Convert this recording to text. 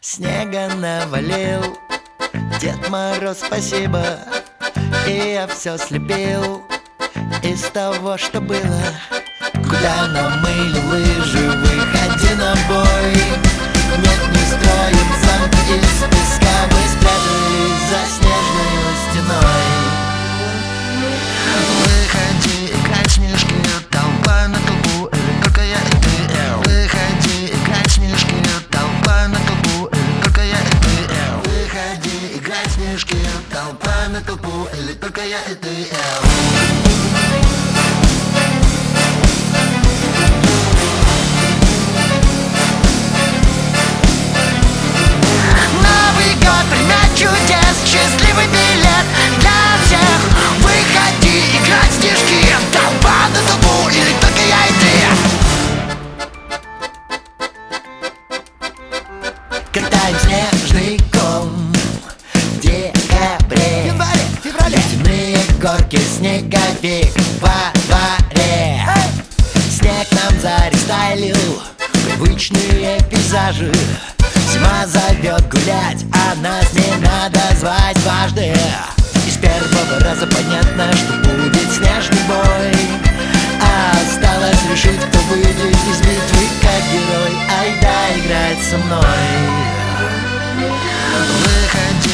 Снега навалил Дед Мороз, спасибо. И я все слепил из того, что было. Куда намыли лыжи, выходи на бой. Нет, не строим замки из песка, мы спрятались за снежной стеной. Выходи, играть в снежки, толпа на толпу, или только я и ты. Выходи, играть в снежки, толпа на толпу, или только я и ты. Выходи, играть в снежки, толпа на толпу, или только я и ты. Чудес, счастливый билет для всех. Выходи, играть в снежки, толпа на толпу, или только я и ты. Катаем снежный ком в декабре, феврале. Ледяные горки, снеговик во дворе. Снег нам зарестайлил привычные пейзажи. Зима зовет гулять, а нас не надо звать дважды. И с первого раза понятно, что будет снежный бой. А осталось решить, кто выйдет из битвы как герой. Ай да играть со мной. Выходи,